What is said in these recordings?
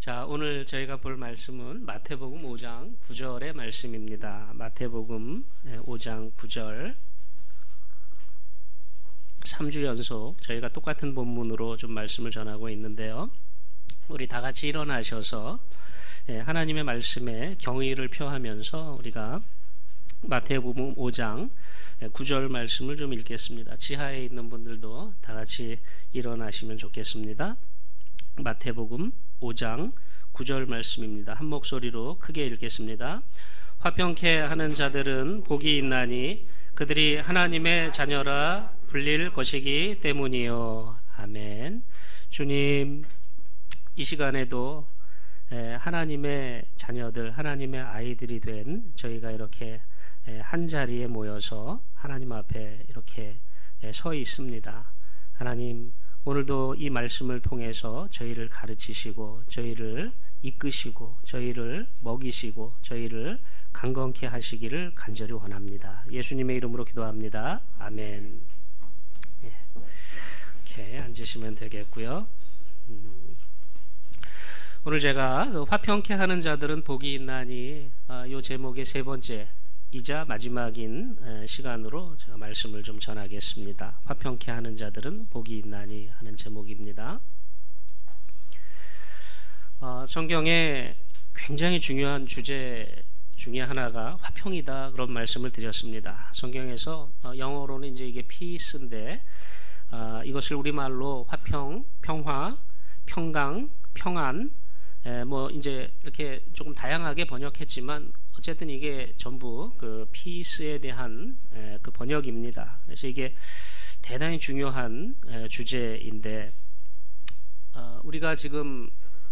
자, 오늘 저희가 볼 말씀은 마태복음 5장 9절의 말씀입니다. 마태복음 5장 9절 3주 연속 저희가 똑같은 본문으로 좀 말씀을 전하고 있는데요. 우리 다 같이 일어나셔서 하나님의 말씀에 경의를 표하면서 우리가 마태복음 5장 9절 말씀을 좀 읽겠습니다. 지하에 있는 분들도 다 같이 일어나시면 좋겠습니다. 마태복음 5장 9절 말씀입니다. 한 목소리로 크게 읽겠습니다. 화평케 하는 자들은 복이 있나니 그들이 하나님의 자녀라 불릴 것이기 때문이요. 아멘. 주님, 이 시간에도 하나님의 자녀들, 하나님의 아이들이 된 저희가 이렇게 한 자리에 모여서 하나님 앞에 이렇게 서 있습니다. 하나님, 오늘도 이 말씀을 통해서 저희를 가르치시고 저희를 이끄시고 저희를 먹이시고 저희를 강건케 하시기를 간절히 원합니다. 예수님의 이름으로 기도합니다. 아멘. 이렇게 앉으시면 되겠고요. 오늘 제가 화평케 하는 자들은 복이 있나니 이 제목의 세 번째 이자 마지막인 시간으로 제가 말씀을 좀 전하겠습니다. 화평케 하는 자들은 복이 있나니 하는 제목입니다. 성경에 굉장히 중요한 주제 중에 하나가 화평이다 그런 말씀을 드렸습니다. 성경에서 영어로는 이제 이게 peace인데 이것을 우리말로 화평, 평화, 평강, 평안 뭐 이제 이렇게 조금 다양하게 번역했지만 어쨌든 이게 전부 그 피스에 대한 그 번역입니다. 그래서 이게 대단히 중요한 주제인데 우리가 지금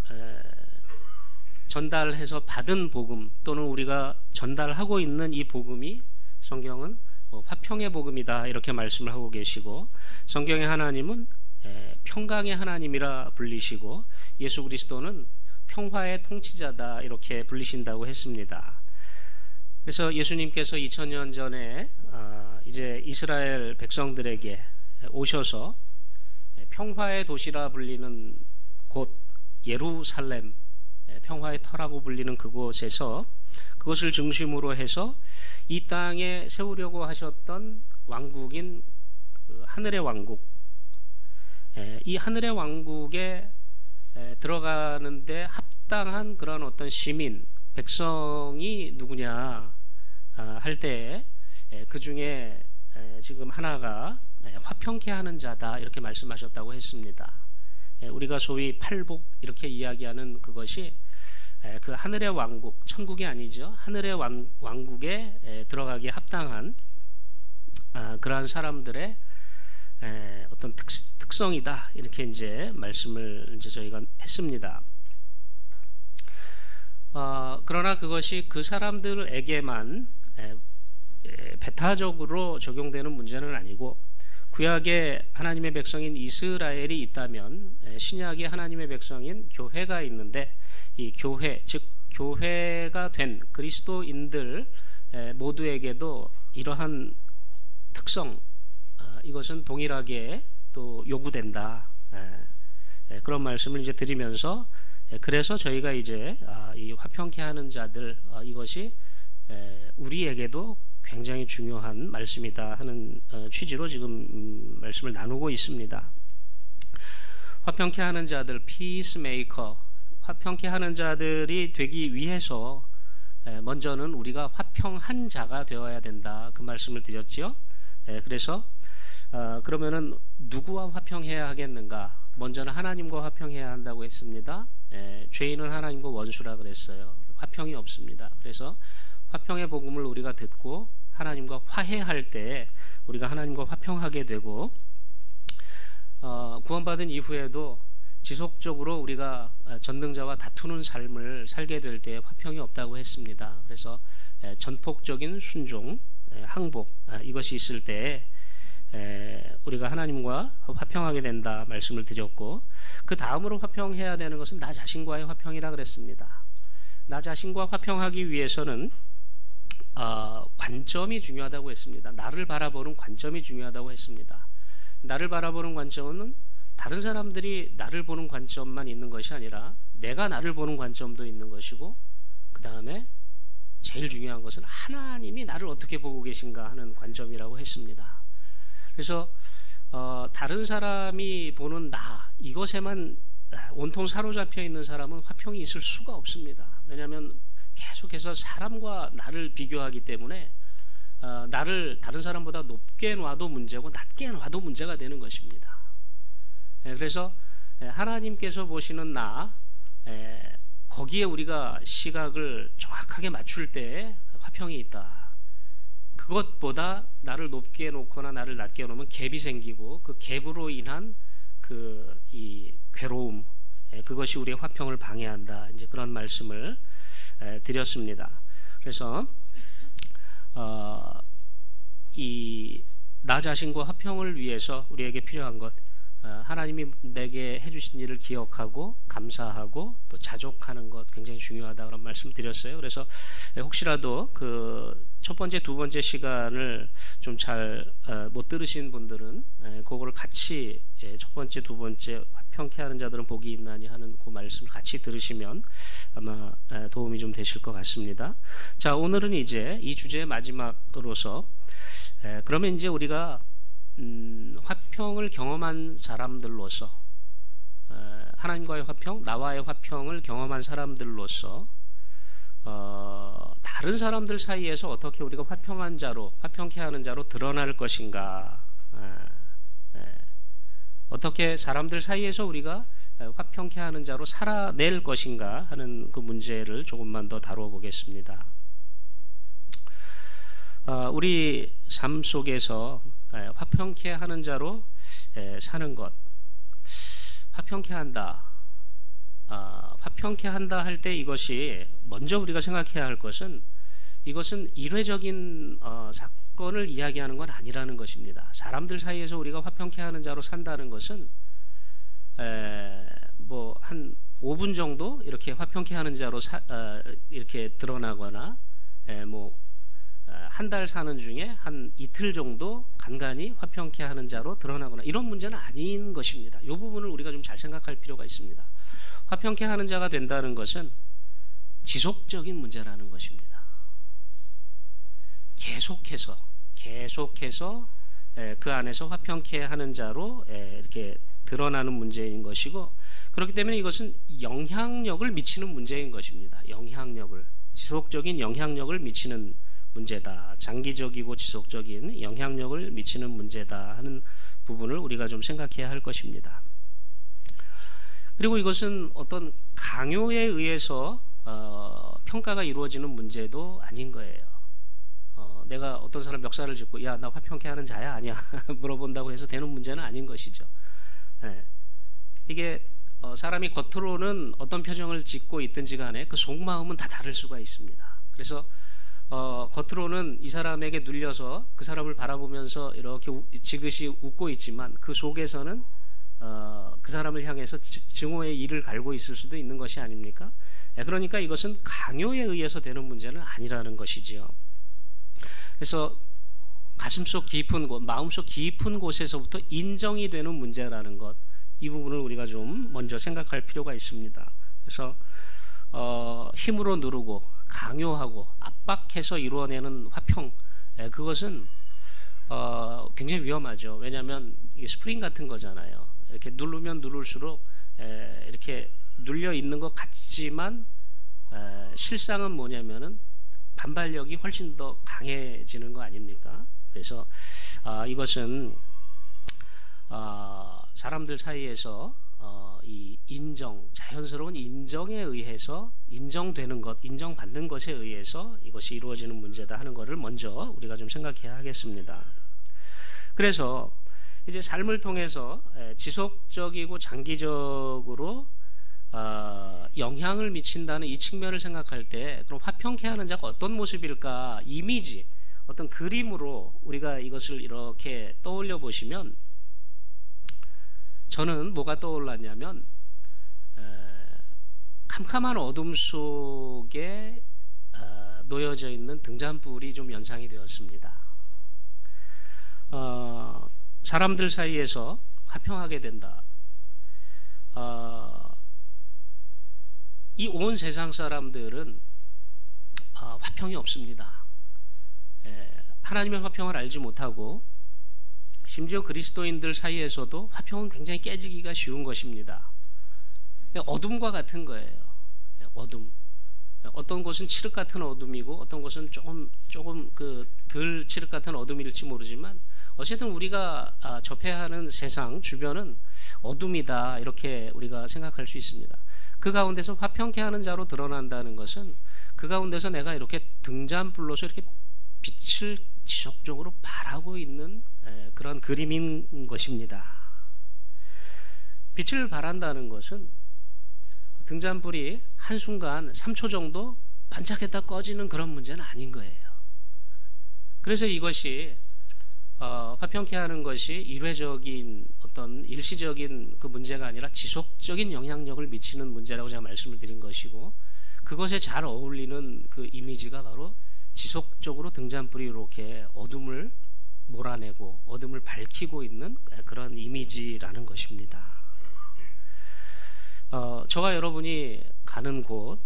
전달해서 받은 복음 또는 우리가 전달하고 있는 이 복음이 성경은 화평의 복음이다 이렇게 말씀을 하고 계시고 성경의 하나님은 평강의 하나님이라 불리시고 예수 그리스도는 평화의 통치자다 이렇게 불리신다고 했습니다. 그래서 예수님께서 2000년 전에 이제 이스라엘 백성들에게 오셔서 평화의 도시라 불리는 곳 예루살렘, 평화의 터라고 불리는 그곳에서 그것을 중심으로 해서 이 땅에 세우려고 하셨던 왕국인 그 하늘의 왕국, 이 하늘의 왕국에 들어가는데 합당한 그런 어떤 시민, 백성이 누구냐 할 때 그 중에 지금 하나가 화평케 하는 자다 이렇게 말씀하셨다고 했습니다. 우리가 소위 팔복 이렇게 이야기하는 그것이 그 하늘의 왕국, 천국이 아니죠. 하늘의 왕국에 들어가기에 합당한 그러한 사람들의 어떤 특성이다 이렇게 이제 말씀을 이제 저희가 했습니다. 그러나 그것이 그 사람들에게만 배타적으로 적용되는 문제는 아니고 구약에 하나님의 백성인 이스라엘이 있다면 신약에 하나님의 백성인 교회가 있는데 이 교회, 즉 교회가 된 그리스도인들 모두에게도 이러한 특성 이것은 동일하게 또 요구된다 그런 말씀을 이제 드리면서 그래서 저희가 이제 이 화평케 하는 자들 이것이 우리에게도 굉장히 중요한 말씀이다 하는 취지로 지금 말씀을 나누고 있습니다. 화평케 하는 자들, peacemaker, 화평케 하는 자들이 되기 위해서 먼저는 우리가 화평한 자가 되어야 된다 그 말씀을 드렸지요. 그래서 그러면은 누구와 화평해야 하겠는가? 먼저는 하나님과 화평해야 한다고 했습니다. 죄인은 하나님과 원수라 그랬어요. 화평이 없습니다. 그래서 화평의 복음을 우리가 듣고 하나님과 화해할 때 우리가 하나님과 화평하게 되고 구원받은 이후에도 지속적으로 우리가 전능자와 다투는 삶을 살게 될 때 화평이 없다고 했습니다. 그래서 전폭적인 순종, 항복 이것이 있을 때 우리가 하나님과 화평하게 된다 말씀을 드렸고 그 다음으로 화평해야 되는 것은 나 자신과의 화평이라 그랬습니다. 나 자신과 화평하기 위해서는 관점이 중요하다고 했습니다. 나를 바라보는 관점이 중요하다고 했습니다. 나를 바라보는 관점은 다른 사람들이 나를 보는 관점만 있는 것이 아니라 내가 나를 보는 관점도 있는 것이고, 그 다음에 제일 중요한 것은 하나님이 나를 어떻게 보고 계신가 하는 관점이라고 했습니다. 그래서 다른 사람이 보는 나, 이것에만 온통 사로잡혀 있는 사람은 화평이 있을 수가 없습니다. 왜냐하면 계속해서 사람과 나를 비교하기 때문에 나를 다른 사람보다 높게 놔도 문제고 낮게 놔도 문제가 되는 것입니다. 그래서 하나님께서 보시는 나, 거기에 우리가 시각을 정확하게 맞출 때 화평이 있다. 그것보다 나를 높게 놓거나 나를 낮게 놓으면 갭이 생기고, 그 갭으로 인한 이 괴로움, 그것이 우리의 화평을 방해한다. 이제 그런 말씀을 드렸습니다. 그래서 나 자신과 화평을 위해서 우리에게 필요한 것, 하나님이 내게 해주신 일을 기억하고 감사하고 또 자족하는 것 굉장히 중요하다, 그런 말씀 드렸어요. 그래서 혹시라도 그 첫 번째, 두 번째 시간을 좀 잘 못 들으신 분들은 그거를 같이, 첫 번째, 두 번째 화평케 하는 자들은 복이 있나니 하는 그 말씀을 같이 들으시면 아마 도움이 좀 되실 것 같습니다. 자, 오늘은 이제 이 주제의 마지막으로서 그러면 이제 우리가 화평을 경험한 사람들로서, 하나님과의 화평, 나와의 화평을 경험한 사람들로서 다른 사람들 사이에서 어떻게 우리가 화평한 자로, 화평케 하는 자로 드러날 것인가, 어떻게 사람들 사이에서 우리가 화평케 하는 자로 살아낼 것인가 하는 그 문제를 조금만 더 다루어 보겠습니다. 우리 삶 속에서 화평케 하는 자로 사는 것, 화평케 한다, 화평케 한다 할 때 이것이 먼저 우리가 생각해야 할 것은, 이것은 일회적인 사건을 이야기하는 건 아니라는 것입니다. 사람들 사이에서 우리가 화평케 하는 자로 산다는 것은 뭐 한 5분 정도 이렇게 화평케 하는 자로 이렇게 드러나거나, 뭐 한 달 사는 중에 한 이틀 정도 간간히 화평케 하는 자로 드러나거나, 이런 문제는 아닌 것입니다. 이 부분을 우리가 좀 잘 생각할 필요가 있습니다. 화평케 하는 자가 된다는 것은 지속적인 문제라는 것입니다. 계속해서 그 안에서 화평케 하는 자로 이렇게 드러나는 문제인 것이고, 그렇기 때문에 이것은 영향력을 미치는 문제인 것입니다. 지속적인 영향력을 미치는 문제다. 장기적이고 지속적인 영향력을 미치는 문제다 하는 부분을 우리가 좀 생각해야 할 것입니다. 그리고 이것은 어떤 강요에 의해서 평가가 이루어지는 문제도 아닌 거예요. 내가 어떤 사람 멱살을 짚고 야, 나 화평케 하는 자야 아니야 물어본다고 해서 되는 문제는 아닌 것이죠. 이게 사람이 겉으로는 어떤 표정을 짓고 있든지 간에 그 속마음은 다 다를 수가 있습니다. 그래서 겉으로는 이 사람에게 눌려서 그 사람을 바라보면서 이렇게 지그시 웃고 있지만, 그 속에서는 그 사람을 향해서 증오의 이를 갈고 있을 수도 있는 것이 아닙니까? 그러니까 이것은 강요에 의해서 되는 문제는 아니라는 것이지요. 그래서 가슴속 깊은 곳, 마음속 깊은 곳에서부터 인정이 되는 문제라는 것, 이 부분을 우리가 좀 먼저 생각할 필요가 있습니다. 그래서 힘으로 누르고 강요하고 압박해서 이루어내는 화평, 그것은 굉장히 위험하죠. 왜냐하면 이게 스프링 같은 거잖아요. 이렇게 누르면 누를수록 이렇게 눌려 있는 것 같지만 실상은 뭐냐면은 반발력이 훨씬 더 강해지는 거 아닙니까? 그래서 이것은 사람들 사이에서 이 자연스러운 인정에 의해서, 인정되는 것, 인정받는 것에 의해서 이것이 이루어지는 문제다 하는 것을 먼저 우리가 좀 생각해야 하겠습니다. 그래서 이제 삶을 통해서 지속적이고 장기적으로 영향을 미친다는 이 측면을 생각할 때, 그럼 화평케 하는 자가 어떤 모습일까, 이미지, 어떤 그림으로 우리가 이것을 이렇게 떠올려 보시면, 저는 뭐가 떠올랐냐면 캄캄한 어둠 속에 놓여져 있는 등잔불이 좀 연상이 되었습니다. 사람들 사이에서 화평하게 된다, 이 온 세상 사람들은 화평이 없습니다. 하나님의 화평을 알지 못하고 심지어 그리스도인들 사이에서도 화평은 굉장히 깨지기가 쉬운 것입니다. 어둠과 같은 거예요. 어둠. 어떤 곳은 칠흑 같은 어둠이고 어떤 곳은 조금 덜 칠흑 같은 어둠일지 모르지만 어쨌든 우리가 접해야 하는 세상 주변은 어둠이다, 이렇게 우리가 생각할 수 있습니다. 그 가운데서 화평케 하는 자로 드러난다는 것은 그 가운데서 내가 이렇게 등잔불로서 이렇게 빛을 지속적으로 발하고 있는 그런 그림인 것입니다. 빛을 발한다는 것은 등잔불이 한순간 3초 정도 반짝했다 꺼지는 그런 문제는 아닌 거예요. 그래서 이것이 화평케 하는 것이 일회적인 어떤 일시적인 그 문제가 아니라 지속적인 영향력을 미치는 문제라고 제가 말씀을 드린 것이고, 그것에 잘 어울리는 그 이미지가 바로 지속적으로 등잔불이 이렇게 어둠을 몰아내고 어둠을 밝히고 있는 그런 이미지라는 것입니다. 저와 여러분이 가는 곳,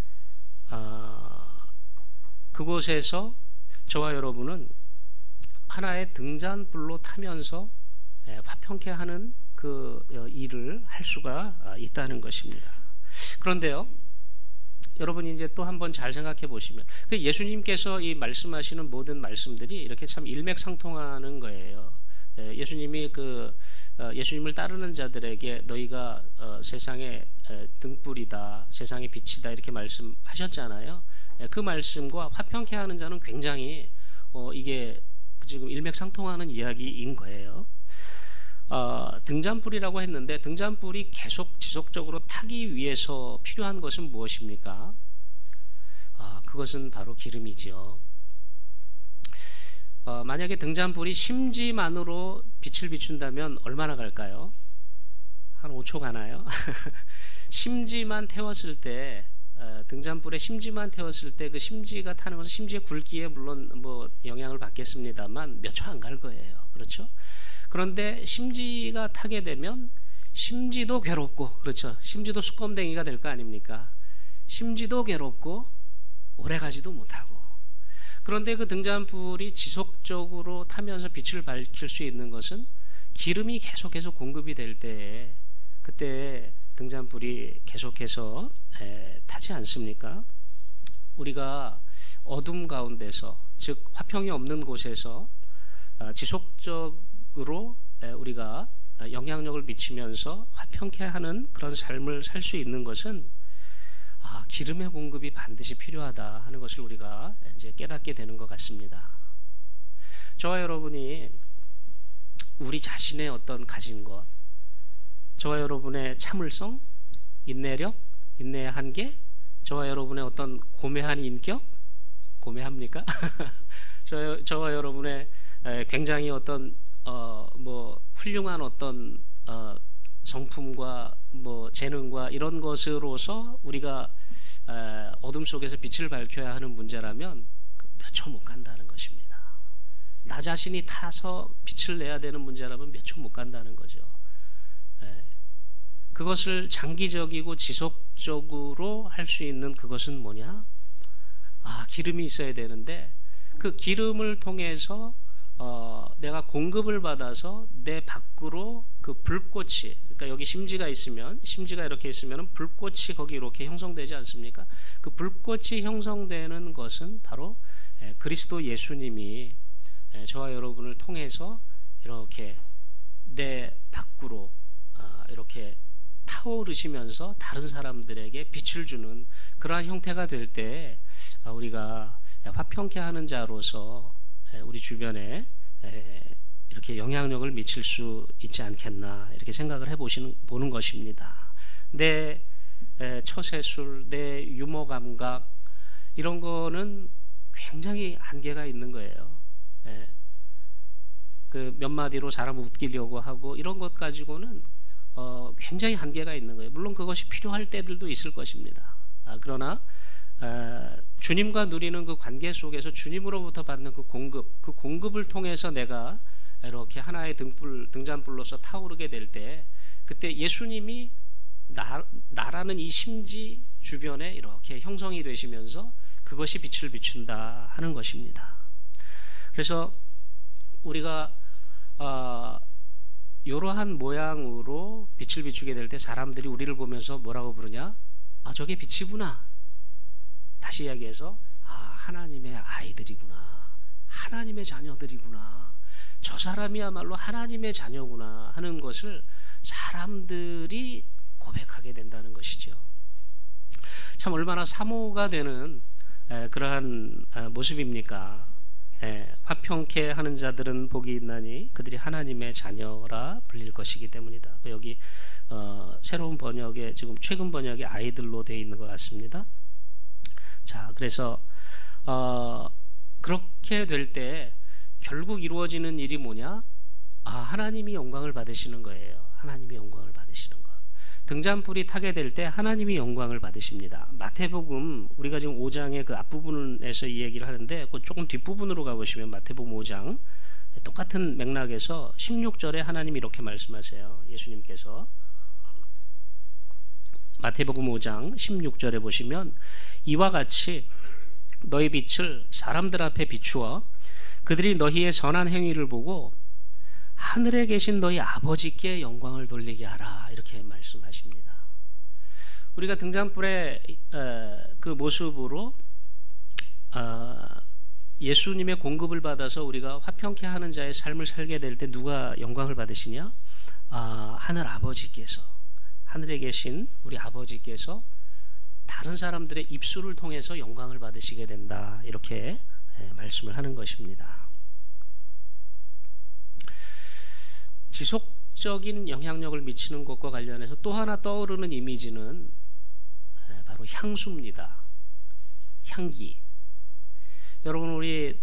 그곳에서 저와 여러분은 하나의 등잔불로 타면서 화평케 하는 그 일을 할 수가 있다는 것입니다. 그런데요, 여러분이 이제 또 한번 잘 생각해 보시면 예수님께서 이 말씀하시는 모든 말씀들이 이렇게 참 일맥상통하는 거예요. 예수님이 예수님을 따르는 자들에게 너희가 세상의 등불이다, 세상의 빛이다, 이렇게 말씀하셨잖아요. 그 말씀과 화평케 하는 자는 굉장히 이게 지금 일맥상통하는 이야기인 거예요. 등잔불이라고 했는데 등잔불이 계속 지속적으로 타기 위해서 필요한 것은 무엇입니까? 그것은 바로 기름이지요. 만약에 등잔불이 심지만으로 빛을 비춘다면 얼마나 갈까요? 한 5초 가나요? 심지만 태웠을 때, 등잔불에 심지만 태웠을 때 그 심지가 타는 것은 심지의 굵기에 물론 뭐 영향을 받겠습니다만 몇 초 안 갈 거예요. 그렇죠? 그런데 심지가 타게 되면 심지도 괴롭고, 그렇죠? 심지도 수검댕이가 될 거 아닙니까? 심지도 괴롭고 오래가지도 못하고. 그런데 그 등잔불이 지속적으로 타면서 빛을 밝힐 수 있는 것은 기름이 계속해서 공급이 될 때에, 그때 등잔불이 계속해서 타지 않습니까? 우리가 어둠 가운데서, 즉 화평이 없는 곳에서 지속적으로 우리가 영향력을 미치면서 화평케 하는 그런 삶을 살 수 있는 것은 기름의 공급이 반드시 필요하다 하는 것을 우리가 이제 깨닫게 되는 것 같습니다. 저와 여러분이 우리 자신의 어떤 가진 것, 저와 여러분의 참을성, 인내력, 인내의 한계, 저와 여러분의 어떤 고매한 인격, 고매합니까? 저와 여러분의 굉장히 어떤 훌륭한 어떤 성품과 뭐 재능과 이런 것으로서 우리가 어둠 속에서 빛을 밝혀야 하는 문제라면 몇 초 못 간다는 것입니다. 나 자신이 타서 빛을 내야 되는 문제라면 몇 초 못 간다는 거죠. 그것을 장기적이고 지속적으로 할 수 있는 그것은 뭐냐? 기름이 있어야 되는데 그 기름을 통해서 내가 공급을 받아서 내 밖으로 그 불꽃이, 그러니까 여기 심지가 있으면, 심지가 이렇게 있으면 불꽃이 거기 이렇게 형성되지 않습니까? 그 불꽃이 형성되는 것은 바로 그리스도 예수님이 저와 여러분을 통해서 이렇게 내 밖으로 이렇게 타오르시면서 다른 사람들에게 빛을 주는 그러한 형태가 될 때 우리가 화평케 하는 자로서 우리 주변에 이렇게 영향력을 미칠 수 있지 않겠나, 이렇게 생각을 보는 것입니다. 내 처세술, 내 유머 감각, 이런 거는 굉장히 한계가 있는 거예요. 그 몇 마디로 사람 웃기려고 하고 이런 것 가지고는 굉장히 한계가 있는 거예요. 물론 그것이 필요할 때들도 있을 것입니다. 그러나 주님과 누리는 그 관계 속에서 주님으로부터 받는 그 공급을 통해서 내가 이렇게 하나의 등잔불로서 타오르게 될 때, 그때 예수님이 나라는 이 심지 주변에 이렇게 형성이 되시면서 그것이 빛을 비춘다 하는 것입니다. 그래서 우리가 이러한 모양으로 빛을 비추게 될 때 사람들이 우리를 보면서 뭐라고 부르냐? 저게 빛이구나. 다시 이야기해서 하나님의 아이들이구나, 하나님의 자녀들이구나, 저 사람이야말로 하나님의 자녀구나 하는 것을 사람들이 고백하게 된다는 것이죠. 참 얼마나 사모가 되는 그러한 모습입니까? 화평케 하는 자들은 복이 있나니 그들이 하나님의 자녀라 불릴 것이기 때문이다. 여기 새로운 번역에, 지금 최근 번역에 아이들로 되어 있는 것 같습니다. 자, 그래서 그렇게 될 때 결국 이루어지는 일이 뭐냐? 하나님이 영광을 받으시는 거예요. 하나님이 영광을 받으시는 것. 등잔불이 타게 될 때 하나님이 영광을 받으십니다. 마태복음, 우리가 지금 5장의 그 앞부분에서 이 얘기를 하는데 그 조금 뒷부분으로 가보시면 마태복음 5장 똑같은 맥락에서 16절에 하나님이 이렇게 말씀하세요. 예수님께서 마태복음 5장 16절에 보시면 이와 같이 너희 빛을 사람들 앞에 비추어 그들이 너희의 선한 행위를 보고 하늘에 계신 너희 아버지께 영광을 돌리게 하라, 이렇게 말씀하십니다. 우리가 등잔불의 그 모습으로 예수님의 공급을 받아서 우리가 화평케 하는 자의 삶을 살게 될 때 누가 영광을 받으시냐? 하늘 아버지께서, 하늘에 계신 우리 아버지께서 다른 사람들의 입술을 통해서 영광을 받으시게 된다, 이렇게 말씀을 하는 것입니다. 지속적인 영향력을 미치는 것과 관련해서 또 하나 떠오르는 이미지는 바로 향수입니다. 향기. 여러분, 우리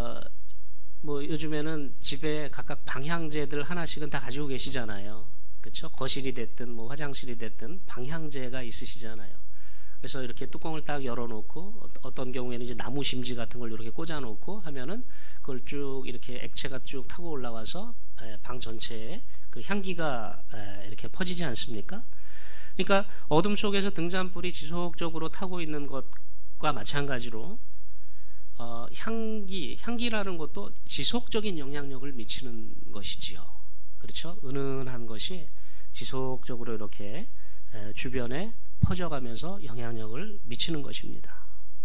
요즘에는 집에 각각 방향제들 하나씩은 다 가지고 계시잖아요. 그렇죠? 거실이 됐든 화장실이 됐든 방향제가 있으시잖아요. 그래서 이렇게 뚜껑을 딱 열어놓고 어떤 경우에는 이제 나무 심지 같은 걸 이렇게 꽂아놓고 하면은 그걸 쭉 이렇게 액체가 쭉 타고 올라와서 방 전체에 그 향기가 이렇게 퍼지지 않습니까? 그러니까 어둠 속에서 등잔불이 지속적으로 타고 있는 것과 마찬가지로 향기라는 것도 지속적인 영향력을 미치는 것이지요. 그렇죠? 은은한 것이 지속적으로 이렇게 주변에 퍼져가면서 영향력을 미치는 것입니다.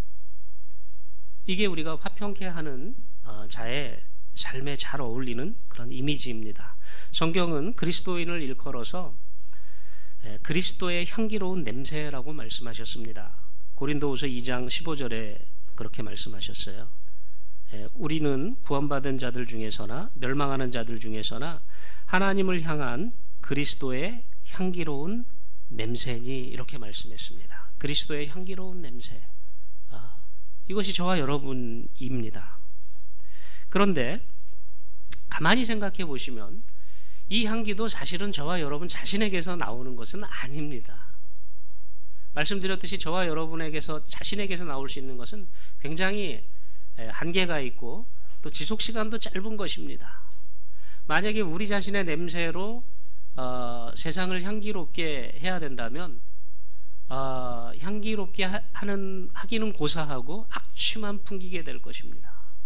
이게 우리가 화평케 하는 자의 삶에 잘 어울리는 그런 이미지입니다. 성경은 그리스도인을 일컬어서 그리스도의 향기로운 냄새라고 말씀하셨습니다. 고린도후서 2장 15절에 그렇게 말씀하셨어요. 우리는 구원받은 자들 중에서나 멸망하는 자들 중에서나 하나님을 향한 그리스도의 향기로운 냄새니, 이렇게 말씀했습니다. 그리스도의 향기로운 냄새, 이것이 저와 여러분입니다. 그런데 가만히 생각해 보시면 이 향기도 사실은 저와 여러분 자신에게서 나오는 것은 아닙니다. 말씀드렸듯이 저와 여러분에게서, 자신에게서 나올 수 있는 것은 굉장히 한계가 있고 또 지속시간도 짧은 것입니다. 만약에 우리 자신의 냄새로 세상을 향기롭게 해야 된다면 향기롭게 하기는 고사하고 악취만 풍기게 될 것입니다.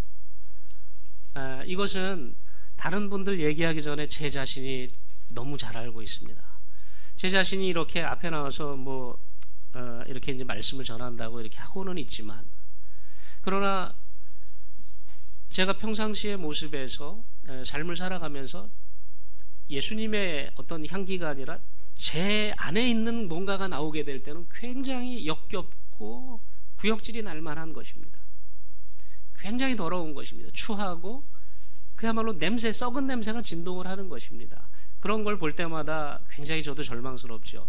이것은 다른 분들 얘기하기 전에 제 자신이 너무 잘 알고 있습니다. 제 자신이 이렇게 앞에 나와서 이렇게 이제 말씀을 전한다고 이렇게 하고는 있지만, 그러나 제가 평상시의 모습에서 삶을 살아가면서 예수님의 어떤 향기가 아니라 제 안에 있는 뭔가가 나오게 될 때는 굉장히 역겹고 구역질이 날 만한 것입니다. 굉장히 더러운 것입니다. 추하고 그야말로 썩은 냄새가 진동을 하는 것입니다. 그런 걸 볼 때마다 굉장히 저도 절망스럽죠.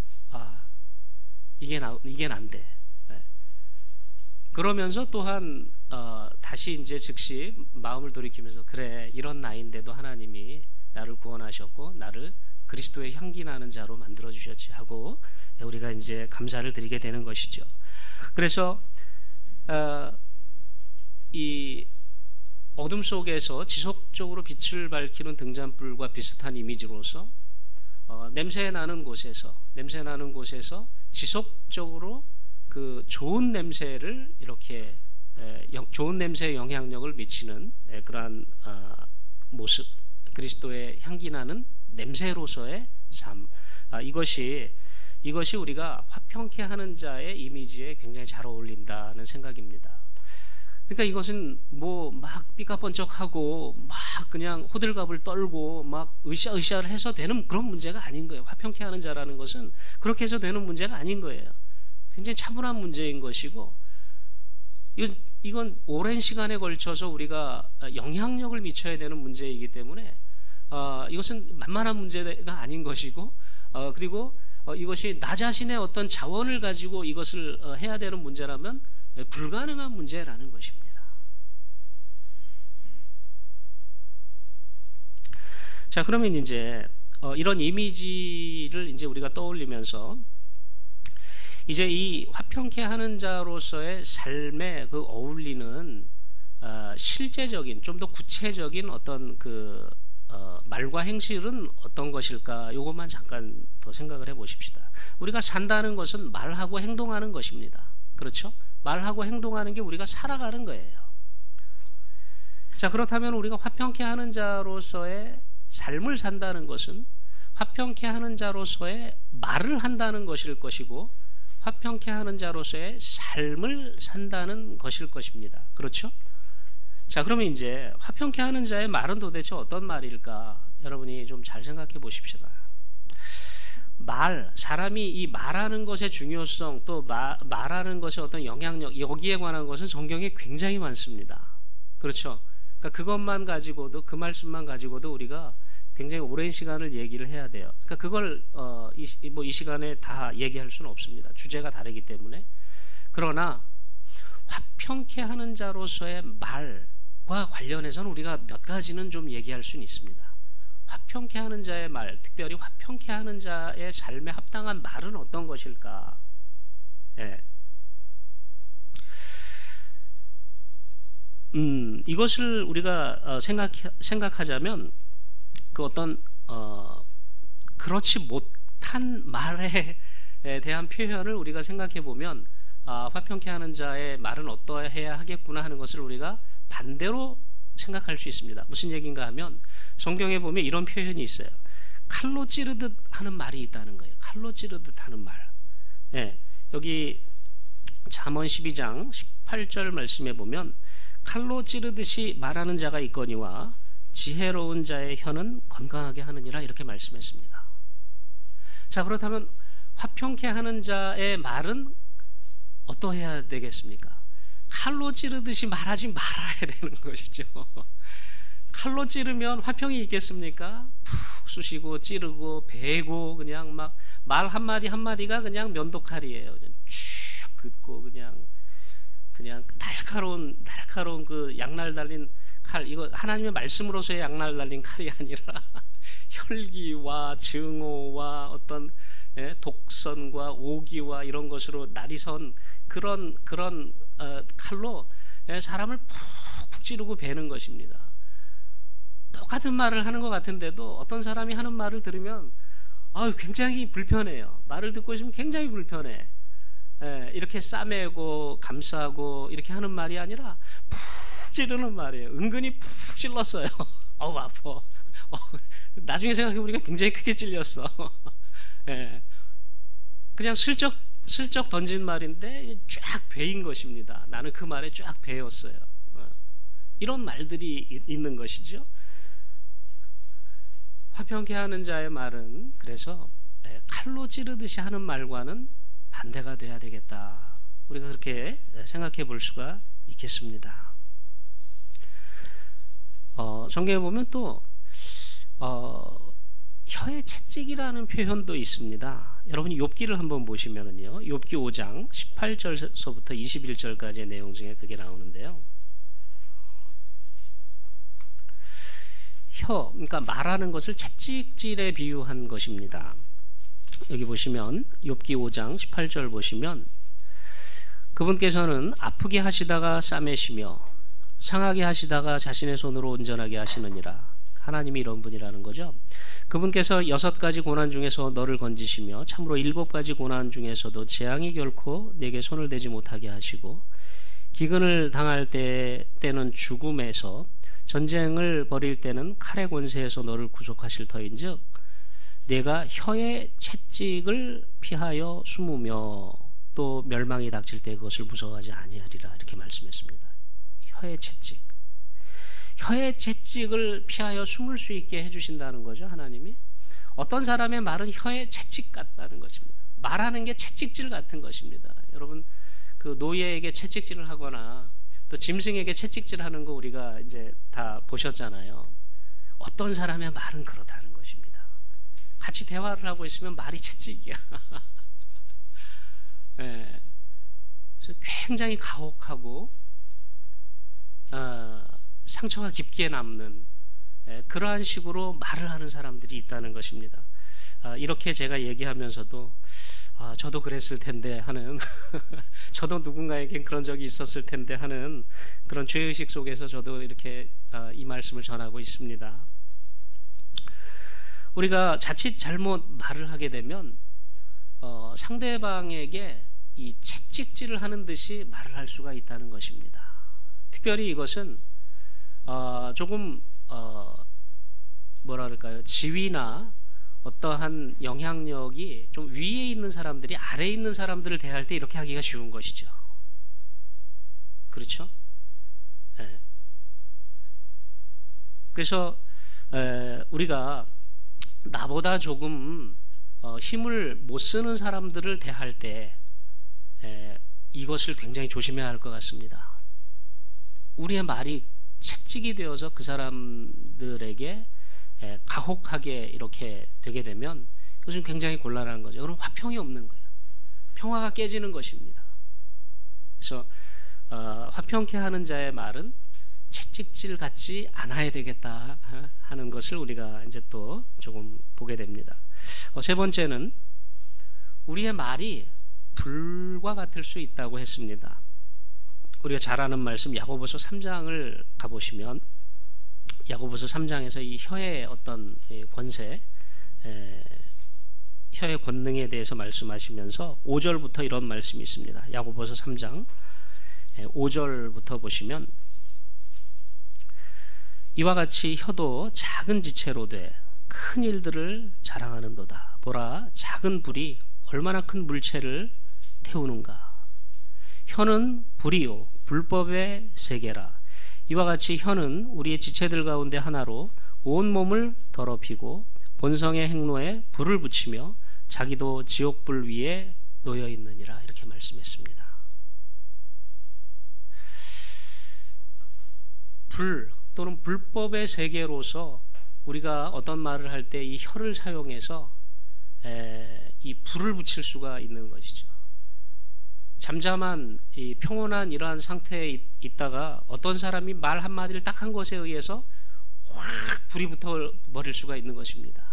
이게 안 돼. 그러면서 또한 다시 이제 즉시 마음을 돌이키면서, 그래, 이런 나이인데도 하나님이 나를 구원하셨고 나를 그리스도의 향기 나는 자로 만들어 주셨지 하고 우리가 이제 감사를 드리게 되는 것이죠. 그래서 이 어둠 속에서 지속적으로 빛을 밝히는 등잔불과 비슷한 이미지로서 냄새 나는 곳에서 지속적으로 그 좋은 냄새를 이렇게 좋은 냄새의 영향력을 미치는 그러한 모습, 그리스도의 향기 나는 냄새로서의 삶, 이것이 우리가 화평케 하는 자의 이미지에 굉장히 잘 어울린다는 생각입니다. 그러니까 이것은 뭐 막 삐까번쩍하고 막 그냥 호들갑을 떨고 막 으쌰으쌰를 해서 되는 그런 문제가 아닌 거예요. 화평케 하는 자라는 것은 그렇게 해서 되는 문제가 아닌 거예요. 굉장히 차분한 문제인 것이고, 이건 오랜 시간에 걸쳐서 우리가 영향력을 미쳐야 되는 문제이기 때문에 이것은 만만한 문제가 아닌 것이고, 그리고 이것이 나 자신의 어떤 자원을 가지고 이것을 해야 되는 문제라면 불가능한 문제라는 것입니다. 자, 그러면 이제 이런 이미지를 이제 우리가 떠올리면서 이제 이 화평케 하는 자로서의 삶에 그 어울리는 실제적인, 좀 더 구체적인 어떤 그 말과 행실은 어떤 것일까? 이것만 잠깐 더 생각을 해보십시다. 우리가 산다는 것은 말하고 행동하는 것입니다. 그렇죠? 말하고 행동하는 게 우리가 살아가는 거예요. 자, 그렇다면 우리가 화평케 하는 자로서의 삶을 산다는 것은 화평케 하는 자로서의 말을 한다는 것일 것이고, 화평케 하는 자로서의 삶을 산다는 것일 것입니다. 그렇죠? 자, 그러면 이제 화평케 하는 자의 말은 도대체 어떤 말일까? 여러분이 좀 잘 생각해 보십시다. 사람이 이 말하는 것의 중요성, 또 말하는 것의 어떤 영향력, 여기에 관한 것은 성경에 굉장히 많습니다. 그렇죠? 그러니까 그것만 가지고도, 그 말씀만 가지고도 우리가 굉장히 오랜 시간을 얘기를 해야 돼요. 그러니까 그걸 이 시간에 다 얘기할 수는 없습니다. 주제가 다르기 때문에. 그러나 화평케 하는 자로서의 말과 관련해서는 우리가 몇 가지는 좀 얘기할 수는 있습니다. 화평케 하는 자의 말, 특별히 화평케 하는 자의 삶에 합당한 말은 어떤 것일까? 네. 이것을 우리가 생각하자면 그 어떤 그렇지 못한 말에 대한 표현을 우리가 생각해 보면 화평케 하는 자의 말은 어떠해야 하겠구나 하는 것을 우리가 반대로 생각할 수 있습니다. 무슨 얘기인가 하면 성경에 보면 이런 표현이 있어요. 칼로 찌르듯 하는 말이 있다는 거예요. 칼로 찌르듯 하는 말. 예, 여기 잠언 12장 18절 말씀에 보면 칼로 찌르듯이 말하는 자가 있거니와 지혜로운 자의 혀는 건강하게 하느니라, 이렇게 말씀했습니다. 자, 그렇다면 화평케 하는 자의 말은 어떠해야 되겠습니까? 칼로 찌르듯이 말하지 말아야 되는 것이죠. 칼로 찌르면 화평이 있겠습니까? 푹 쑤시고 찌르고 베고 그냥 막 말 한마디 한마디가 그냥 면도칼이에요. 쭉 긋고 그냥 날카로운 그 양날 달린 칼, 이거 하나님의 말씀으로서의 양날 달린 칼이 아니라 혈기와 증오와 어떤 독선과 오기와 이런 것으로 날이 선 그런 칼로 사람을 푹푹 찌르고 베는 것입니다. 똑같은 말을 하는 것 같은데도 어떤 사람이 하는 말을 들으면 굉장히 불편해요. 말을 듣고 있으면 굉장히 불편해. 이렇게 싸매고 감싸고 이렇게 하는 말이 아니라 푹 찌르는 말이에요. 은근히 푹 찔렀어요. 아파. 나중에 생각해보니까 굉장히 크게 찔렸어. 그냥 슬쩍 던진 말인데 쫙 베인 것입니다. 나는 그 말에 쫙 베였어요. 이런 말들이 있는 것이죠. 화평케 하는 자의 말은 그래서 칼로 찌르듯이 하는 말과는 반대가 돼야 되겠다. 우리가 그렇게 생각해 볼 수가 있겠습니다. 성경에 보면 또 혀의 채찍이라는 표현도 있습니다. 여러분이 욥기를 한번 보시면은요, 욥기 5장 18절서부터 21절까지의 내용 중에 그게 나오는데요. 그러니까 말하는 것을 채찍질에 비유한 것입니다. 여기 보시면 욥기 5장 18절 보시면 그분께서는 아프게 하시다가 싸매시며 상하게 하시다가 자신의 손으로 온전하게 하시느니라. 하나님이 이런 분이라는 거죠. 그분께서 6가지 고난 중에서 너를 건지시며 참으로 7가지 고난 중에서도 재앙이 결코 내게 손을 대지 못하게 하시고 기근을 당할 때는 죽음에서 전쟁을 벌일 때는 칼의 권세에서 너를 구속하실 터인즉 내가 혀의 채찍을 피하여 숨으며 또 멸망이 닥칠 때 그것을 무서워하지 아니하리라 이렇게 말씀했습니다. 혀의 채찍. 혀의 채찍을 피하여 숨을 수 있게 해주신다는 거죠. 하나님이. 어떤 사람의 말은 혀의 채찍 같다는 것입니다. 말하는 게 채찍질 같은 것입니다. 여러분 그 노예에게 채찍질을 하거나 또 짐승에게 채찍질하는 거 우리가 이제 다 보셨잖아요. 어떤 사람의 말은 그렇다는 것입니다. 같이 대화를 하고 있으면 말이 채찍이야. 네. 그래서 굉장히 가혹하고 상처가 깊게 남는 그러한 식으로 말을 하는 사람들이 있다는 것입니다. 이렇게 제가 얘기하면서도 저도 그랬을 텐데 하는 저도 누군가에겐 그런 적이 있었을 텐데 하는 그런 죄의식 속에서 저도 이렇게 이 말씀을 전하고 있습니다. 우리가 자칫 잘못 말을 하게 되면 상대방에게 이 채찍질을 하는 듯이 말을 할 수가 있다는 것입니다. 특별히 이것은 조금 뭐라 그럴까요? 지위나 어떠한 영향력이 좀 위에 있는 사람들이 아래에 있는 사람들을 대할 때 이렇게 하기가 쉬운 것이죠. 그렇죠? 네. 그래서 우리가 나보다 조금 힘을 못 쓰는 사람들을 대할 때 이것을 굉장히 조심해야 할 것 같습니다. 우리의 말이 채찍이 되어서 그 사람들에게 가혹하게 이렇게 되게 되면 이것은 굉장히 곤란한 거죠. 그럼 화평이 없는 거예요. 평화가 깨지는 것입니다. 그래서 화평케 하는 자의 말은 채찍질 같지 않아야 되겠다 하는 것을 우리가 이제 또 조금 보게 됩니다. 세 번째는 우리의 말이 불과 같을 수 있다고 했습니다. 우리가 잘 아는 말씀 야고보서 3장을 가보시면 야고보서 3장에서 이 혀의 어떤 권세, 혀의 권능에 대해서 말씀하시면서 5절부터 이런 말씀이 있습니다. 야고보서 3장 5절부터 보시면 이와 같이 혀도 작은 지체로 돼 큰 일들을 자랑하는도다. 보라, 작은 불이 얼마나 큰 물체를 태우는가. 혀는 불이요 불법의 세계라. 이와 같이 혀는 우리의 지체들 가운데 하나로 온 몸을 더럽히고 본성의 행로에 불을 붙이며 자기도 지옥불 위에 놓여 있느니라. 이렇게 말씀했습니다. 불 또는 불법의 세계로서 우리가 어떤 말을 할 때 이 혀를 사용해서 이 불을 붙일 수가 있는 것이죠. 잠잠한 이 평온한 이러한 상태에 있다가 어떤 사람이 말 한마디를 딱 한 것에 의해서 확 불이 붙어 버릴 수가 있는 것입니다.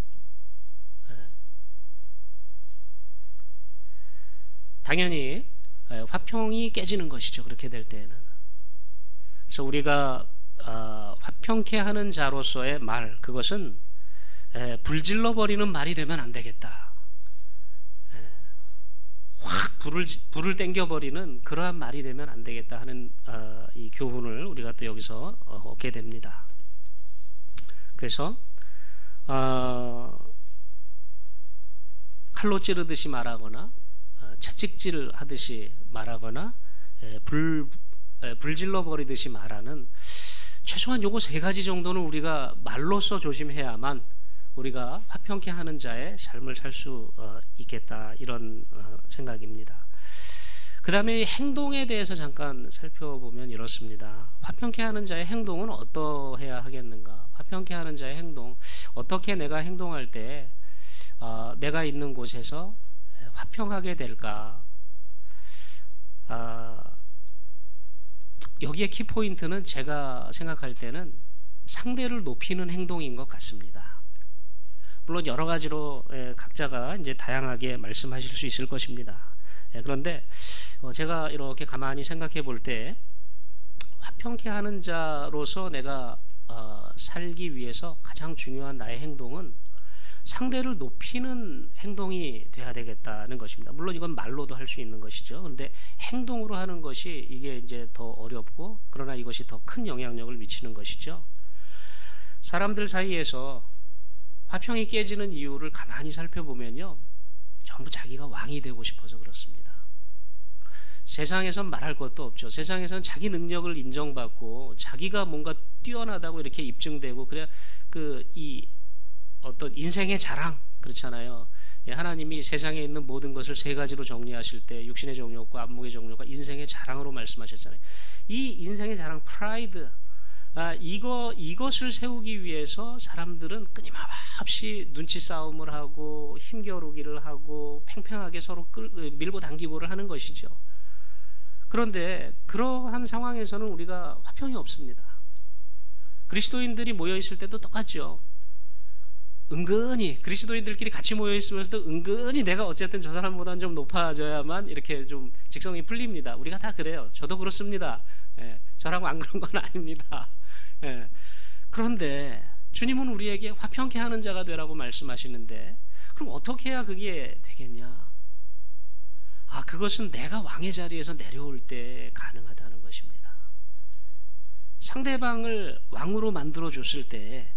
당연히 화평이 깨지는 것이죠. 그렇게 될 때에는. 그래서 우리가 화평케 하는 자로서의 말, 그것은 불질러 버리는 말이 되면 안 되겠다. 확 불을 땡겨 버리는 그러한 말이 되면 안 되겠다 하는 이 교훈을 우리가 또 여기서 얻게 됩니다. 그래서 칼로 찌르듯이 말하거나 채찍질 하듯이 말하거나 불질러 버리듯이 말하는 최소한 요거 세 가지 정도는 우리가 말로써 조심해야만 우리가 화평케 하는 자의 삶을 살 수 있겠다, 이런 생각입니다. 그 다음에 행동에 대해서 잠깐 살펴보면 이렇습니다. 화평케 하는 자의 행동은 어떠해야 하겠는가? 화평케 하는 자의 행동, 어떻게 내가 행동할 때 내가 있는 곳에서 화평하게 될까? 여기에 키포인트는 제가 생각할 때는 상대를 높이는 행동인 것 같습니다. 물론 여러 가지로 각자가 이제 다양하게 말씀하실 수 있을 것입니다. 그런데 제가 이렇게 가만히 생각해 볼 때 화평케 하는 자로서 내가 살기 위해서 가장 중요한 나의 행동은 상대를 높이는 행동이 돼야 되겠다는 것입니다. 물론 이건 말로도 할 수 있는 것이죠. 그런데 행동으로 하는 것이 이게 이제 더 어렵고, 그러나 이것이 더 큰 영향력을 미치는 것이죠. 사람들 사이에서 화평이 깨지는 이유를 가만히 살펴보면요, 전부 자기가 왕이 되고 싶어서 그렇습니다. 세상에선 말할 것도 없죠. 세상에선 자기 능력을 인정받고 자기가 뭔가 뛰어나다고 이렇게 입증되고, 그래야 이 어떤 인생의 자랑, 그렇잖아요. 하나님이 세상에 있는 모든 것을 세 가지로 정리하실 때 육신의 정욕과 안목의 정욕과 인생의 자랑으로 말씀하셨잖아요. 이 인생의 자랑, 프라이드, 이것을 세우기 위해서 사람들은 끊임없이 눈치 싸움을 하고 힘겨루기를 하고 팽팽하게 서로 밀고 당기고를 하는 것이죠. 그런데 그러한 상황에서는 우리가 화평이 없습니다. 그리스도인들이 모여있을 때도 똑같죠. 은근히 그리스도인들끼리 같이 모여있으면서도 은근히 내가 어쨌든 저 사람보다는 좀 높아져야만 이렇게 좀 직성이 풀립니다. 우리가 다 그래요. 저도 그렇습니다. 저라고 안 그런 건 아닙니다. 그런데 주님은 우리에게 화평케 하는 자가 되라고 말씀하시는데, 그럼 어떻게 해야 그게 되겠냐? 그것은 내가 왕의 자리에서 내려올 때 가능하다는 것입니다. 상대방을 왕으로 만들어 줬을 때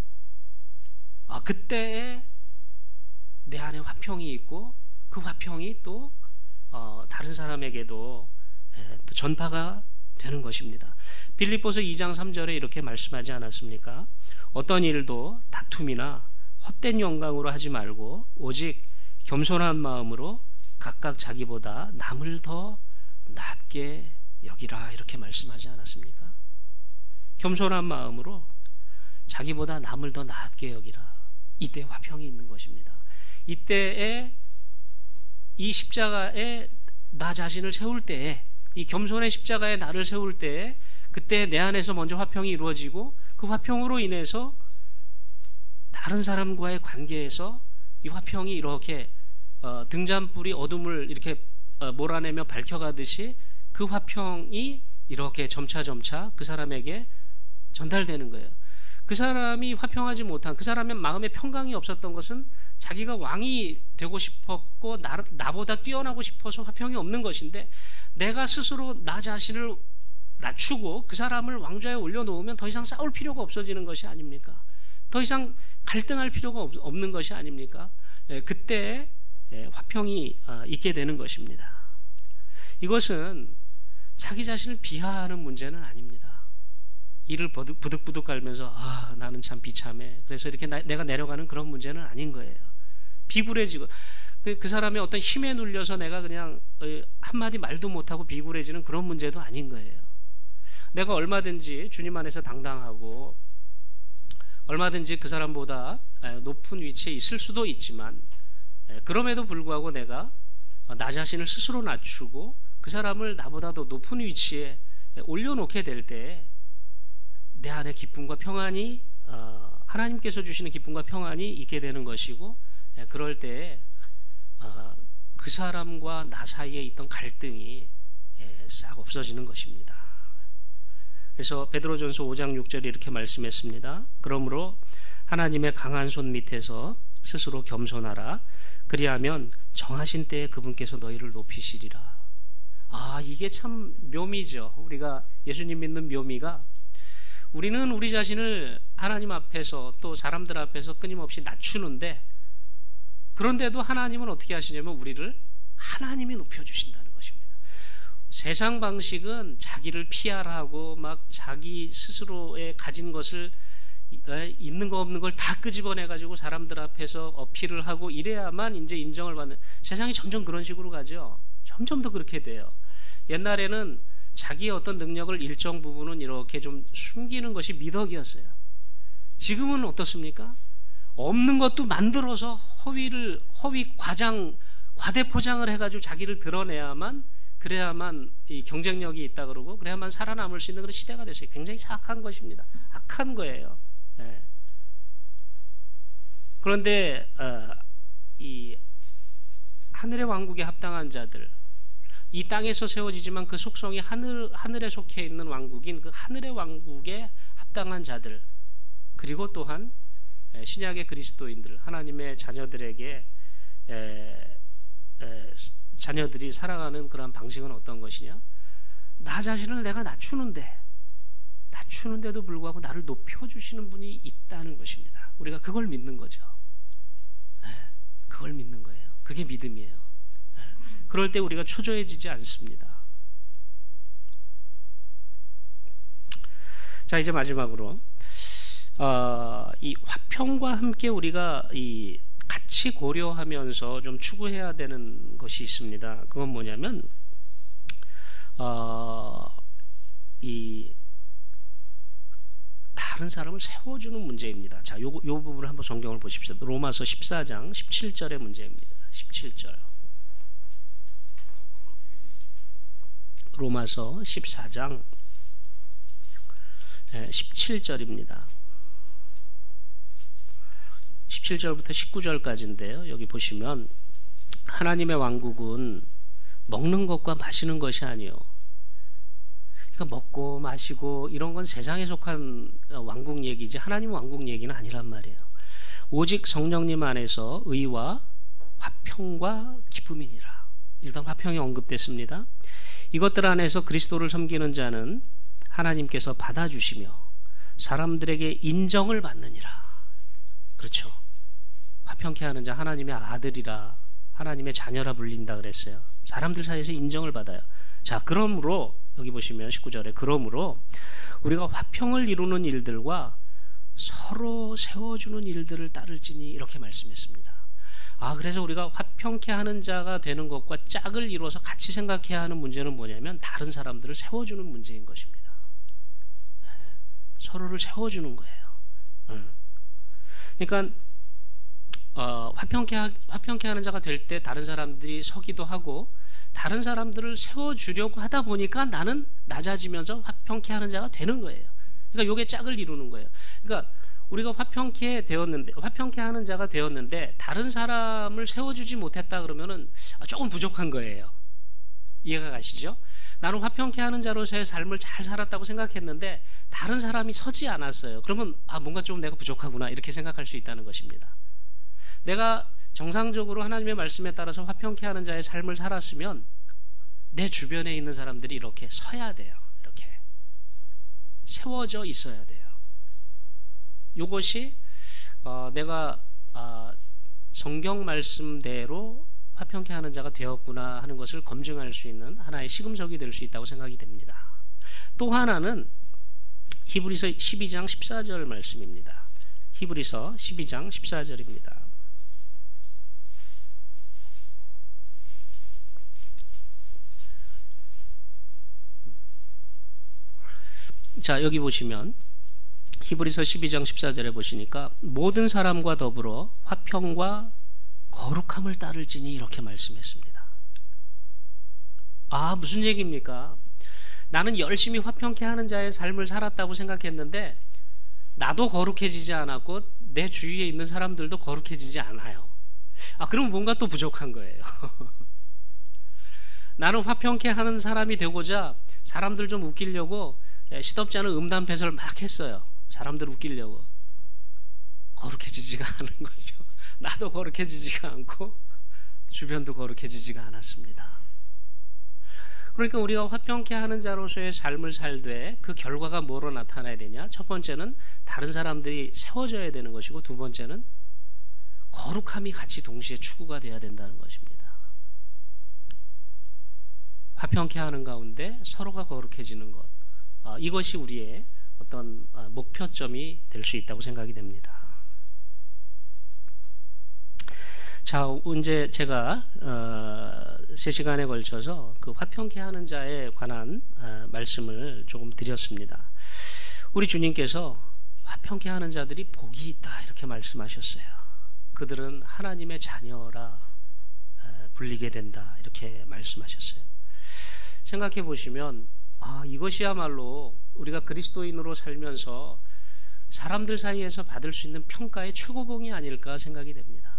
그때에 내 안에 화평이 있고, 그 화평이 또 다른 사람에게도 또 전파가 되는 것입니다. 빌립보서 2장 3절에 이렇게 말씀하지 않았습니까? 어떤 일도 다툼이나 헛된 영광으로 하지 말고 오직 겸손한 마음으로 각각 자기보다 남을 더 낮게 여기라, 이렇게 말씀하지 않았습니까? 겸손한 마음으로 자기보다 남을 더 낮게 여기라. 이때 화평이 있는 것입니다. 이때에 이 십자가에 나 자신을 세울 때에, 이 겸손의 십자가에 나를 세울 때에, 그때 내 안에서 먼저 화평이 이루어지고, 그 화평으로 인해서 다른 사람과의 관계에서 이 화평이 이렇게 등잔불이 어둠을 이렇게 몰아내며 밝혀가듯이 그 화평이 이렇게 점차 그 사람에게 전달되는 거예요. 그 사람이 화평하지 못한, 그 사람의 마음에 평강이 없었던 것은 자기가 왕이 되고 싶었고 나보다 뛰어나고 싶어서 화평이 없는 것인데, 내가 스스로 나 자신을 낮추고 그 사람을 왕좌에 올려놓으면 더 이상 싸울 필요가 없어지는 것이 아닙니까? 더 이상 갈등할 필요가 없는 것이 아닙니까? 그때 화평이 있게 되는 것입니다. 이것은 자기 자신을 비하하는 문제는 아닙니다. 이를 부득부득 갈면서 나는 참 비참해, 그래서 이렇게 내가 내려가는 그런 문제는 아닌 거예요. 비굴해지고 그 사람의 어떤 힘에 눌려서 내가 그냥 한마디 말도 못하고 비굴해지는 그런 문제도 아닌 거예요. 내가 얼마든지 주님 안에서 당당하고 얼마든지 그 사람보다 높은 위치에 있을 수도 있지만, 그럼에도 불구하고 내가 나 자신을 스스로 낮추고 그 사람을 나보다 더 높은 위치에 올려놓게 될 때 내 안에 기쁨과 평안이, 하나님께서 주시는 기쁨과 평안이 있게 되는 것이고, 그럴 때 그 사람과 나 사이에 있던 갈등이 싹 없어지는 것입니다. 그래서 베드로전서 5장 6절에 이렇게 말씀했습니다. 그러므로 하나님의 강한 손 밑에서 스스로 겸손하라. 그리하면 정하신 때에 그분께서 너희를 높이시리라. 이게 참 묘미죠. 우리가 예수님 믿는 묘미가, 우리는 우리 자신을 하나님 앞에서 또 사람들 앞에서 끊임없이 낮추는데, 그런데도 하나님은 어떻게 하시냐면 우리를 하나님이 높여주신다는 것입니다. 세상 방식은 자기를 PR하고 막 자기 스스로의 가진 것을, 있는 거 없는 걸 다 끄집어내가지고 사람들 앞에서 어필을 하고 이래야만 이제 인정을 받는, 세상이 점점 그런 식으로 가죠. 점점 더 그렇게 돼요. 옛날에는 자기의 어떤 능력을 일정 부분은 이렇게 좀 숨기는 것이 미덕이었어요. 지금은 어떻습니까? 없는 것도 만들어서 허위 과대 포장을 해가지고 자기를 드러내야만, 그래야만 이 경쟁력이 있다 그러고, 그래야만 살아남을 수 있는 그런 시대가 됐어요. 굉장히 사악한 것입니다. 악한 거예요. 그런데 이 하늘의 왕국에 합당한 자들, 이 땅에서 세워지지만 그 속성이 하늘에 속해 있는 왕국인 그 하늘의 왕국에 합당한 자들, 그리고 또한 신약의 그리스도인들, 하나님의 자녀들에게 자녀들이 살아가는 그런 방식은 어떤 것이냐? 나 자신을 내가 낮추는데도 불구하고 나를 높여주시는 분이 있다는 것입니다. 우리가 그걸 믿는 거죠. 그걸 믿는 거예요. 그게 믿음이에요. 그럴 때 우리가 초조해지지 않습니다. 자, 이제 마지막으로 이 화평과 함께 우리가 같이 고려하면서 좀 추구해야 되는 것이 있습니다. 그건 뭐냐면 이 다른 사람을 세워주는 문제입니다. 자, 요 부분을 한번 성경을 보십시오. 로마서 14장 17절의 문제입니다. 17절. 로마서 14장 17절입니다. 17절부터 19절까지인데요. 여기 보시면 하나님의 왕국은 먹는 것과 마시는 것이 아니요. 그러니까 먹고 마시고 이런 건 세상에 속한 왕국 얘기지 하나님 왕국 얘기는 아니란 말이에요. 오직 성령님 안에서 의와 화평과 기쁨이니라. 일단 화평이 언급됐습니다. 이것들 안에서 그리스도를 섬기는 자는 하나님께서 받아주시며 사람들에게 인정을 받느니라. 그렇죠. 화평케 하는 자 하나님의 아들이라, 하나님의 자녀라 불린다 그랬어요. 사람들 사이에서 인정을 받아요. 자, 그러므로 여기 보시면 19절에 그러므로 우리가 화평을 이루는 일들과 서로 세워주는 일들을 따를지니 이렇게 말씀했습니다. 그래서 우리가 화평케 하는 자가 되는 것과 짝을 이루어서 같이 생각해야 하는 문제는 뭐냐면 다른 사람들을 세워주는 문제인 것입니다. 서로를 세워주는 거예요. 그러니까 화평케 하는 자가 될 때 다른 사람들이 서기도 하고 다른 사람들을 세워주려고 하다 보니까 나는 낮아지면서 화평케 하는 자가 되는 거예요. 그러니까 요게 짝을 이루는 거예요. 그러니까 우리가 화평케 하는 자가 되었는데 다른 사람을 세워주지 못했다 그러면은 조금 부족한 거예요. 이해가 가시죠? 나는 화평케 하는 자로서의 삶을 잘 살았다고 생각했는데 다른 사람이 서지 않았어요. 그러면 뭔가 좀 내가 부족하구나 이렇게 생각할 수 있다는 것입니다. 내가 정상적으로 하나님의 말씀에 따라서 화평케 하는 자의 삶을 살았으면 내 주변에 있는 사람들이 이렇게 서야 돼요. 이렇게 세워져 있어야 돼요. 이것이 내가 성경 말씀대로 화평케 하는 자가 되었구나 하는 것을 검증할 수 있는 하나의 시금석이 될 수 있다고 생각이 됩니다. 또 하나는 히브리서 12장 14절 말씀입니다. 히브리서 12장 14절입니다. 자, 여기 보시면 히브리서 12장 14절에 보시니까 모든 사람과 더불어 화평과 거룩함을 따를지니 이렇게 말씀했습니다. 무슨 얘기입니까? 나는 열심히 화평케 하는 자의 삶을 살았다고 생각했는데 나도 거룩해지지 않았고 내 주위에 있는 사람들도 거룩해지지 않아요. 그럼 뭔가 또 부족한 거예요. 나는 화평케 하는 사람이 되고자 사람들 좀 웃기려고 시덥지 않은 음담패설 막 했어요. 사람들 웃기려고. 거룩해지지가 않은 거죠. 나도 거룩해지지가 않고 주변도 거룩해지지가 않았습니다. 그러니까 우리가 화평케 하는 자로서의 삶을 살되 그 결과가 뭐로 나타나야 되냐? 첫 번째는 다른 사람들이 세워져야 되는 것이고 두 번째는 거룩함이 같이 동시에 추구가 돼야 된다는 것입니다. 화평케 하는 가운데 서로가 거룩해지는 것, 이것이 우리의 어떤 목표점이 될 수 있다고 생각이 됩니다. 자, 이제 제가 3시간에 걸쳐서 그 화평케 하는 자에 관한 말씀을 조금 드렸습니다. 우리 주님께서 화평케 하는 자들이 복이 있다 이렇게 말씀하셨어요. 그들은 하나님의 자녀라 불리게 된다 이렇게 말씀하셨어요. 생각해 보시면 이것이야말로 우리가 그리스도인으로 살면서 사람들 사이에서 받을 수 있는 평가의 최고봉이 아닐까 생각이 됩니다.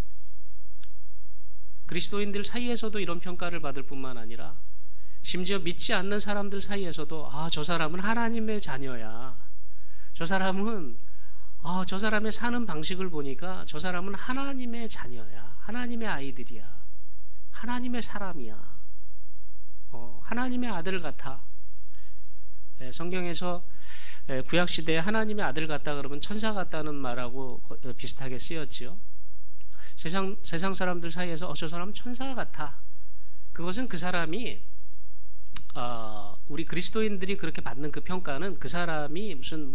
그리스도인들 사이에서도 이런 평가를 받을 뿐만 아니라 심지어 믿지 않는 사람들 사이에서도 저 사람은 하나님의 자녀야. 저 사람은 저 사람의 사는 방식을 보니까 저 사람은 하나님의 자녀야, 하나님의 아이들이야, 하나님의 사람이야, 하나님의 아들 같아. 성경에서 구약시대에 하나님의 아들 같다 그러면 천사 같다는 말하고 비슷하게 쓰였지요. 세상 사람들 사이에서 저 사람은 천사 같아. 그것은 그 사람이 우리 그리스도인들이 그렇게 받는 그 평가는 그 사람이 무슨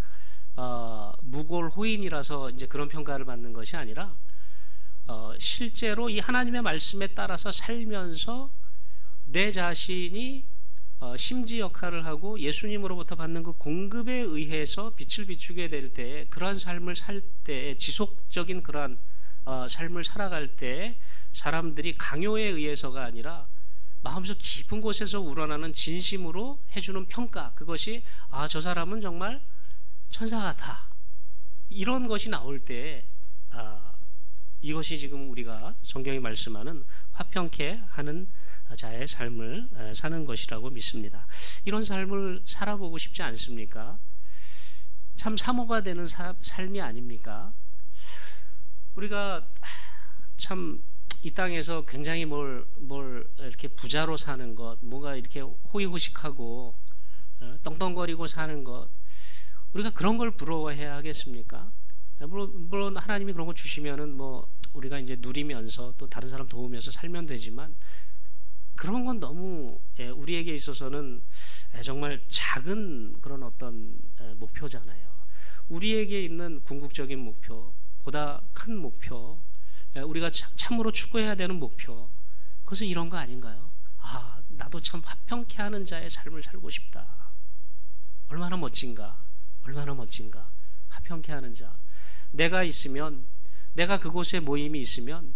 무골 호인이라서 이제 그런 평가를 받는 것이 아니라 실제로 이 하나님의 말씀에 따라서 살면서 내 자신이 심지 역할을 하고 예수님으로부터 받는 그 공급에 의해서 빛을 비추게 될 때, 그러한 삶을 살 때, 지속적인 그러한 삶을 살아갈 때 사람들이 강요에 의해서가 아니라 마음속 깊은 곳에서 우러나는 진심으로 해주는 평가, 그것이 저 사람은 정말 천사 같아, 이런 것이 나올 때 이것이 지금 우리가 성경이 말씀하는 화평케 하는 자의 삶을 사는 것이라고 믿습니다. 이런 삶을 살아보고 싶지 않습니까? 참 사모가 되는 삶이 아닙니까? 우리가 참 이 땅에서 굉장히 뭘 이렇게 부자로 사는 것, 뭔가 이렇게 호의호식하고 떵떵거리고 사는 것, 우리가 그런 걸 부러워해야 하겠습니까? 물론 하나님이 그런 거 주시면은 우리가 이제 누리면서 또 다른 사람 도우면서 살면 되지만, 그런 건 너무 우리에게 있어서는 정말 작은 그런 어떤 목표잖아요. 우리에게 있는 궁극적인 목표, 보다 큰 목표, 우리가 참으로 추구해야 되는 목표, 그것은 이런 거 아닌가요? 나도 참 화평케 하는 자의 삶을 살고 싶다. 얼마나 멋진가, 얼마나 멋진가. 화평케 하는 자. 내가 있으면, 내가 그곳에 모임이 있으면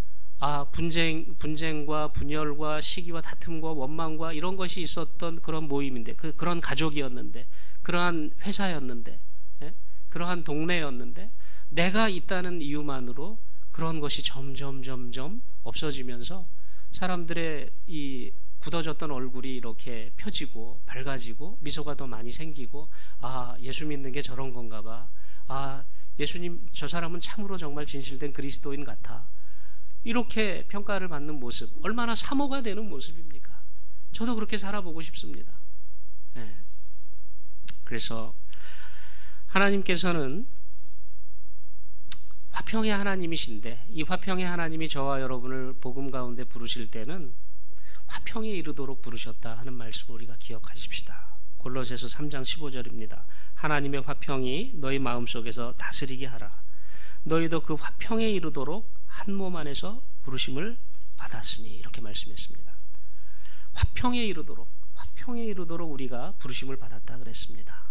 분쟁과 분열과 시기와 다툼과 원망과 이런 것이 있었던 그런 모임인데, 그런 가족이었는데, 그러한 회사였는데, 그러한 동네였는데, 내가 있다는 이유만으로 그런 것이 점점 없어지면서 사람들의 이 굳어졌던 얼굴이 이렇게 펴지고 밝아지고 미소가 더 많이 생기고, 예수 믿는 게 저런 건가 봐. 예수님, 저 사람은 참으로 정말 진실된 그리스도인 같아. 이렇게 평가를 받는 모습, 얼마나 사모가 되는 모습입니까? 저도 그렇게 살아보고 싶습니다. 그래서 하나님께서는 화평의 하나님이신데, 이 화평의 하나님이 저와 여러분을 복음 가운데 부르실 때는 화평에 이르도록 부르셨다 하는 말씀을 우리가 기억하십시다. 골로새서 3장 15절입니다. 하나님의 화평이 너희 마음속에서 다스리게 하라. 너희도 그 화평에 이르도록 한 몸 안에서 부르심을 받았으니, 이렇게 말씀했습니다. 화평에 이르도록 우리가 부르심을 받았다 그랬습니다.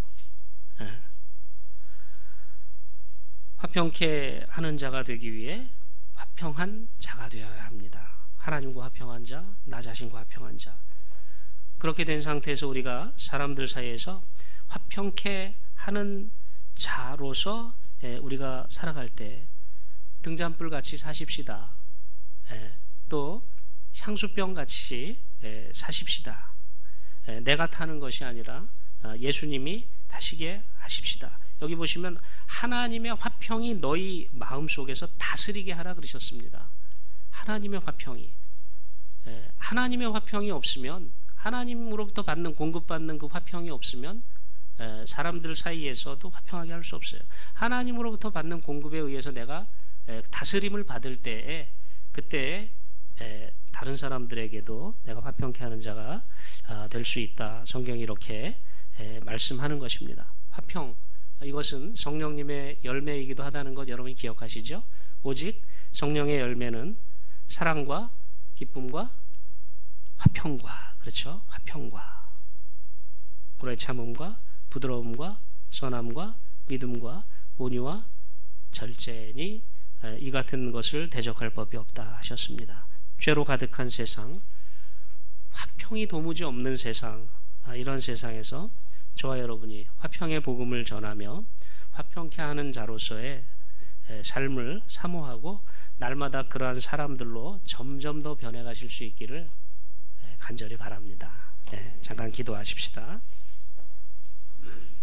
화평케 하는 자가 되기 위해 화평한 자가 되어야 합니다. 하나님과 화평한 자, 나 자신과 화평한 자. 그렇게 된 상태에서 우리가 사람들 사이에서 화평케 하는 자로서 우리가 살아갈 때 등잔불 같이 사십시다. 또 향수병 같이 사십시다. 내가 타는 것이 아니라 예수님이 타시게 하십시다. 여기 보시면 하나님의 화평이 너희 마음속에서 다스리게 하라 그러셨습니다. 하나님의 화평이, 하나님의 화평이 없으면, 하나님으로부터 공급받는 그 화평이 없으면 사람들 사이에서도 화평하게 할 수 없어요. 하나님으로부터 받는 공급에 의해서 내가 다스림을 받을 때에, 그때에 다른 사람들에게도 내가 화평케 하는 자가 될 수 있다. 성경이 이렇게 말씀하는 것입니다. 화평, 이것은 성령님의 열매이기도 하다는 것 여러분이 기억하시죠? 오직 성령의 열매는 사랑과 기쁨과 화평과, 그렇죠? 화평과 오래 참음과 부드러움과 선함과 믿음과 온유와 절제니 이 같은 것을 대적할 법이 없다 하셨습니다. 죄로 가득한 세상, 화평이 도무지 없는 세상, 이런 세상에서 저와 여러분이 화평의 복음을 전하며 화평케 하는 자로서의 삶을 사모하고 날마다 그러한 사람들로 점점 더 변해가실 수 있기를 간절히 바랍니다. 잠깐 기도하십시다.